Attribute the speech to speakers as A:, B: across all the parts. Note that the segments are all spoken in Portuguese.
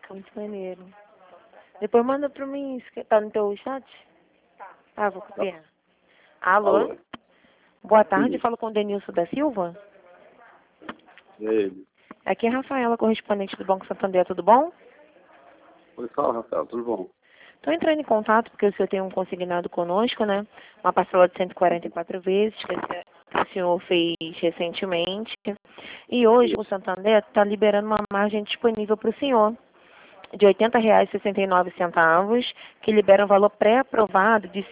A: Muito maneiro. Depois manda pra mim, tá no teu chat? Ah, vou copiar. Alô?
B: Alô?
A: Boa tarde,
B: Sim.
A: falo com o Denilson da Silva.
B: Ele.
A: Aqui é a Rafaela, correspondente do Banco Santander, tudo bom?
B: Oi, fala, Rafael, tudo bom?
A: Estou entrando em contato porque o senhor tem um consignado conosco, né? Uma parcela de 144 vezes que o senhor fez recentemente. E hoje o Santander está liberando uma margem disponível para o senhor de R$ 80,69, que libera um valor pré-aprovado de R$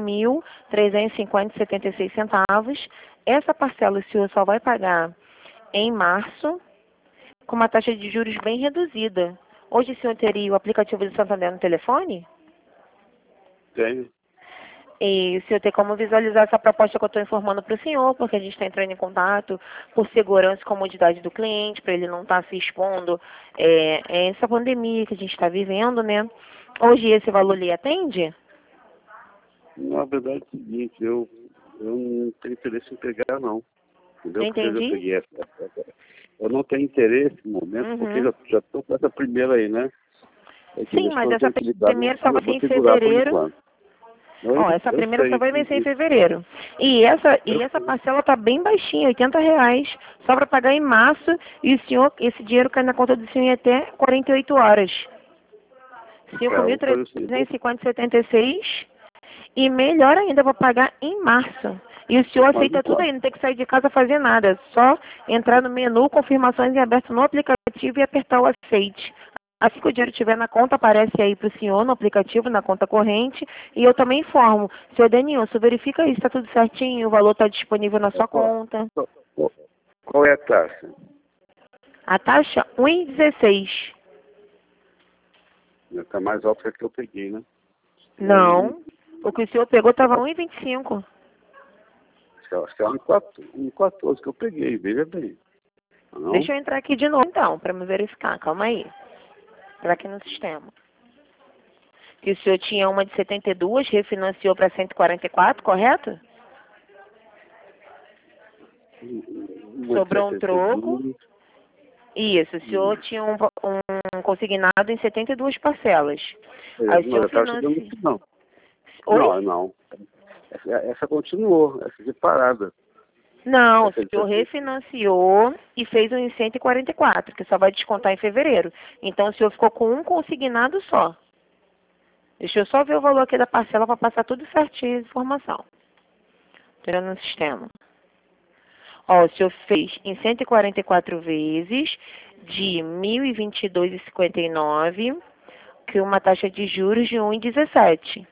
A: 5.350,76. Essa parcela o senhor só vai pagar em março, com uma taxa de juros bem reduzida. Hoje o senhor teria o aplicativo do Santander no telefone?
B: Tenho.
A: E o senhor tem como visualizar essa proposta que eu estou informando para o senhor, porque a gente está entrando em contato por segurança e comodidade do cliente, para ele não estar se expondo essa pandemia que a gente está vivendo, né? Hoje esse valor lhe atende?
B: Na verdade é o seguinte, eu não tenho interesse em pegar, não. Entendeu?
A: Não
B: Porque eu já
A: entendi?
B: peguei eu não tenho interesse no momento, porque
A: Uhum.
B: já estou com essa primeira aí, né?
A: Sim, mas essa primeira só
B: Eu
A: vai ser
B: vou
A: em
B: segurar por
A: fevereiro.
B: enquanto. Eu,
A: Ó, essa
B: eu
A: primeira só
B: sei,
A: vai vencer em fevereiro. E
B: eu
A: essa
B: sei.
A: parcela tá bem baixinha, R$ 80, só para pagar em março, e o senhor, esse dinheiro cai na conta do senhor em até 48 horas.
B: Vou fazer o seguinte,
A: 5.350,76 e melhor ainda, eu vou pagar em março. E o senhor
B: mas
A: aceita tudo aí, não tem que sair de casa fazer nada. Só entrar no menu, confirmações em aberto no aplicativo e apertar o aceite. Assim que o dinheiro estiver na conta, aparece aí para o senhor no aplicativo, na conta corrente. E eu também informo. Senhor Denilson, verifica aí se está tudo certinho, o valor está disponível na sua conta.
B: qual é a taxa?
A: A taxa 1,16.
B: Está mais alta que a que eu peguei, né?
A: Não. O que o senhor pegou estava 1,25.
B: Acho que é um 14 que eu peguei, veja bem. Não?
A: Deixa eu entrar aqui de novo, então, para me verificar. Calma aí. Entrar aqui no sistema. Que o senhor tinha uma de 72, refinanciou para 144, correto? Sobrou um troco. Isso, o senhor tinha um consignado em 72 parcelas. Aí o
B: Não, já
A: senhor
B: estava chegando no
A: financia.
B: final.
A: Oi?
B: Não. Essa continuou, essa de parada.
A: Não, o
B: Essa de
A: senhor refinanciou e fez um em 144, que só vai descontar em fevereiro. Então o senhor ficou com um consignado só. Deixa eu só ver o valor aqui da parcela para passar tudo certinho a informação. Tirando no sistema. Ó, o senhor fez em 144 vezes de 1.022,59, que uma taxa de juros de 1,17.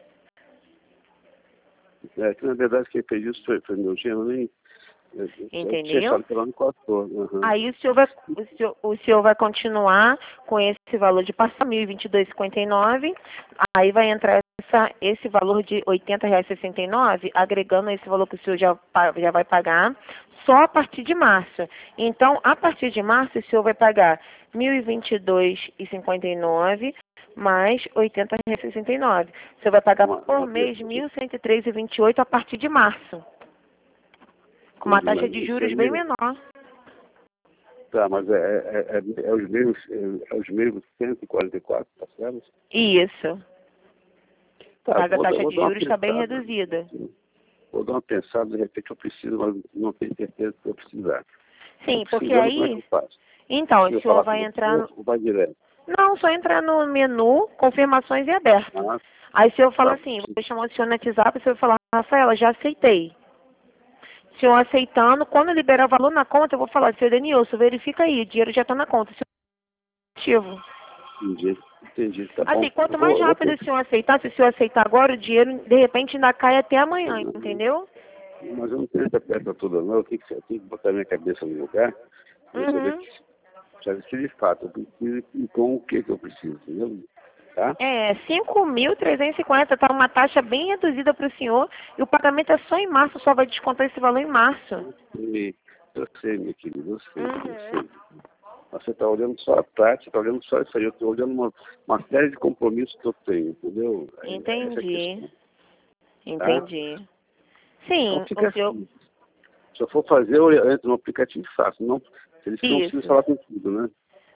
B: que na verdade quem fez isso foi meu genro, nem. Eu tinha
A: Entendeu?
B: achado que era no 14.
A: Aí o senhor vai continuar com esse valor de passar 1.022,59. Aí vai entrar esse valor de R$ 80,69, agregando esse valor que o senhor já vai pagar só a partir de março. Então, a partir de março, o senhor vai pagar R$ 1.022,59 mais R$ 80,69. O senhor vai pagar por mês R$ 1.103,28 a partir de março, com uma taxa de juros bem menor.
B: Tá, mas é os mesmos 144 parcelas?
A: Isso.
B: Tá,
A: Mas a taxa
B: vou
A: de
B: dar uma
A: juros está bem
B: pensada.
A: reduzida.
B: Vou dar uma pensada, de repente eu preciso, mas não tenho certeza que eu precisar.
A: Sim, porque
B: Precisando, como é que
A: aí,
B: eu faço?
A: então, o
B: Eu
A: senhor
B: falar com
A: vai entrar
B: você ou vai direto?
A: Não, só entrar no menu, confirmações em aberto.
B: Ah,
A: Aí se eu falar
B: tá.
A: assim, vou chamar o senhor no WhatsApp, se eu falar, Rafaela, já aceitei. Se eu aceitando, quando liberar o valor na conta, eu vou falar, senhor Denilson, verifica aí, o dinheiro já está na conta, senhor ativo.
B: Entendi, tá bom.
A: Assim, quanto mais rápido o senhor aceitar, se o senhor aceitar agora, o dinheiro, de repente, ainda cai até amanhã, entendeu?
B: Mas eu não tenho essa peça toda, não. Eu tenho que botar minha cabeça no lugar e saber
A: Uhum.
B: se de fato eu preciso e com o que eu preciso, entendeu? Tá?
A: 5.350, tá uma taxa bem reduzida para o senhor, e o pagamento é só em março, só vai descontar esse valor em março.
B: Eu sei, meu querido, eu sei.
A: Uhum.
B: Você está olhando só a prática, está olhando só isso aí. Eu estou olhando uma série de compromissos que eu tenho, entendeu? Essa é a
A: Entendi.
B: questão. Tá?
A: Entendi.
B: Então
A: Sim,
B: fica
A: o senhor.
B: assim. Se eu for fazer, eu entro no aplicativo e faço. Não, eles não precisam
A: Isso.
B: falar com tudo, né?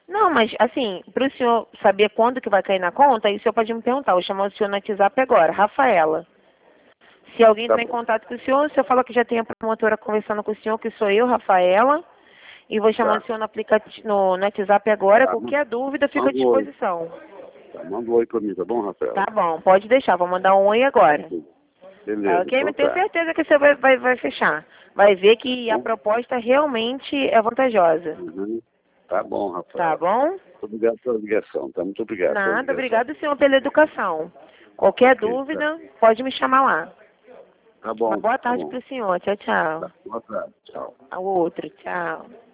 A: Não, mas assim, para o senhor saber quando que vai cair na conta, aí o senhor pode me perguntar. Eu vou chamar o senhor no WhatsApp agora, Rafaela. Se alguém entrar em contato com o senhor fala que já tem a promotora conversando com o senhor, que sou eu, Rafaela, e vou chamar o senhor no aplicativo, no WhatsApp agora. Qualquer dúvida, fica à disposição.
B: Manda um oi para mim, tá bom, Rafaela?
A: Tá bom, pode deixar, vou mandar um oi agora.
B: Beleza.
A: Tá, ok? Mas tenho certeza que você vai fechar. Vai ver que a proposta realmente é vantajosa.
B: Uhum. Tá bom, Rafael.
A: Tá bom?
B: Muito obrigado pela ligação, tá? Muito obrigado.
A: Nada, obrigado, senhor, pela educação. Qualquer dúvida, pode me chamar lá.
B: Tá bom.
A: Uma boa tarde para o senhor. Tchau, tchau.
B: Boa tarde. Tchau.
A: Ao outro, tchau.